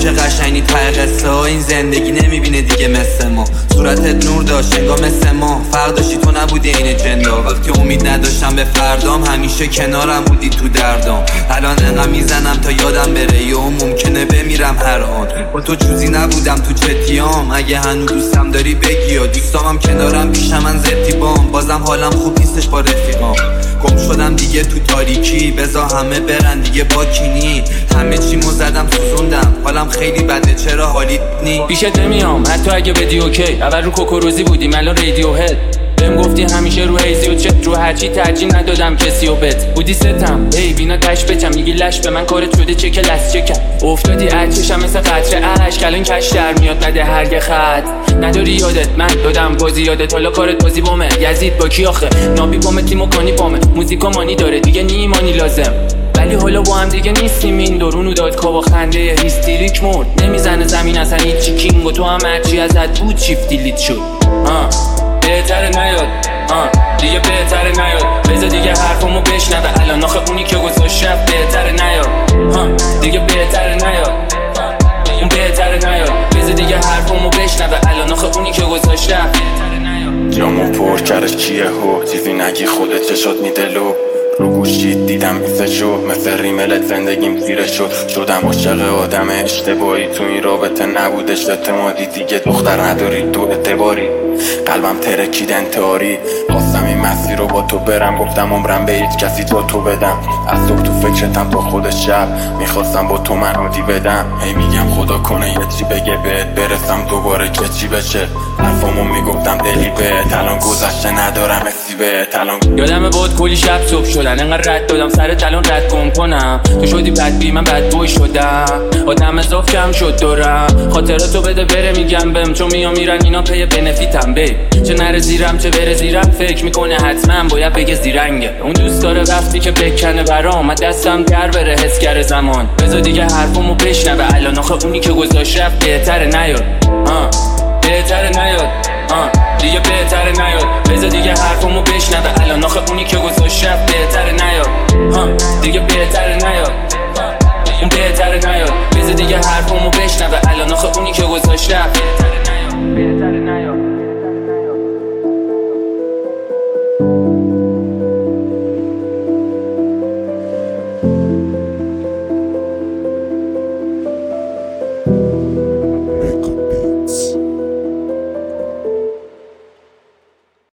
چه قشنگی ته قصه ها، این زندگی نمیبینه دیگه مثل ما. صورتت نور داشت انگار مثل ما، فرق داشتی تو نبودی این جندا. وقتی امید نداشتم به فردام، همیشه کنارم بودی تو دردام. الان انقدر میزنم تا یادم بره، یا ممکنه بمیرم هر آن. با تو چوزی نبودم تو چتیام، اگه هنوز دوستم داری بگی. یا دوستامم کنارم پیشم من زدی بام، بازم حالم خوب نیستش با رفیقام. گم شدم دیگه تو تاریکی، بذار همه برن دیگه با کینی. همه چیمو زدم سوزوندم، حالم خیلی بده چرا حالیت نی. پیشت نمیام حتی اگه بدی اوکی. اول رو کوکوروزی بودیم الان رادیو هد. بهم گفتی همیشه رو هیزی و چت، رو هرچی ترجیح ندادم کسی و بت. بودی ستم ای بینا تش بچم، میگی لش به من کارت شده چه کلاس چکم. افتادی عچشم مثل قطره اشک، الان کش در میاد نده هرگ خط. نداری یادت من دادم بازی یادت، حالا کارت بازی بامه. یزید با کی آخه نابی بامه تیمو کانی پامه. موزیکا مانی داره دیگه نیمانی لازم، ولی حالا با هم دیگه نیستیم. این دورونو داد کا با خنده هیستریک مرد. نمیزنه زمین اصلا هیچی کینگ، و تو هم هرچی ازت بود چیف دیلیت شد. بهتره نیاد دیگه بهتره نیاد. بذار دیگه حرفمو بشنوه الان، آخه اونی که گذاشت رفت. بهتره نیاد دیگه بهتره نیاد. اون بهتره نیاد. بذار دیگه حرفمو بشنوه الان، آخه اونی که گذاشت رفت. جامو پر کردش چیه هو، چیزی نگی خودت چشات میدلو. رو گوشید دیدم مثل جو، مثل ریملت زندگیم زیره شد. شدم عاشق آدم اشتباهی، تو این رابطه نبودش اعتمادی. دیگه دختر نداری تو اعتباری، قلبم ترکید انتحاری. خواستم این مسیر رو با تو برم، گفتم عمرم به هیچ کسی تا تو بدم. از صبح تو فکرتم تا خود شب، میخواستم با تو منادی بدم. هی میگم خدا کنه یه چی بگه بهت برسم دوباره که چی بشه. حرفامو میگفتم دلی بهت، الان گذشته ندارم حسی بهت. الان یادمه بود کلی شب صبح شدن، انقدر رد دادم سرت الان رد کنم. تو شدی بد بی من بد بوی شدم، آدم اضاف کم شد دورم. خاطراتو بده بره میگم بهم، چون میرن اینا پی بنفیتم. بی چه نره زیرم چه بره زیرم، فکر میکنه حتما باید بگه زیرنگه. اون دوست داره وقتی که بکنه برام، دستم در بره حس کرده زمان. بذار دیگه حرفمو بشنوه الان، آخه اونی که گذاشت رفت. بهتره نیاد بهتره نیاد دیگه بهتره نیاد. بذار دیگه حرفمو بشنوه الان، آخه اونی که گذاشت رفت. بهتره نیاد دیگه بهتره نیاد.